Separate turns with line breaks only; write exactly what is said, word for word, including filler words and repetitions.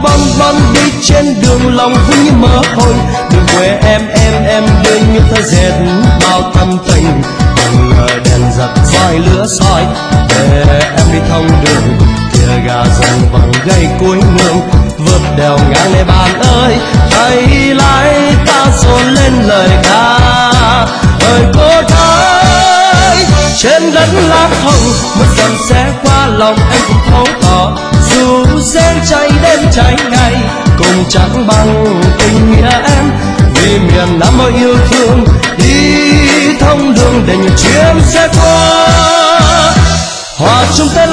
vân vân đi trên đường lòng vui như mơ hồi. Đường quê em em em đưa như thơ dệt bao tâm tình, từng lời đèn giật soi lửa soi để em đi thông đường. Kìa gà rừng vàng gây cuối nương vượt đèo ngang này bạn ơi, hãy lái ta dồn lên lời ca. Ơi cô thái trên đất lá hồng, một dặm sẽ qua lòng anh cũng thấu tỏ. Dù sẽ cháy đêm cháy ngày cùng chẳng bằng tình nghĩa em, vì miền Nam ơi yêu thương đi thông đường để những chuyến xe qua. Hòa chung tay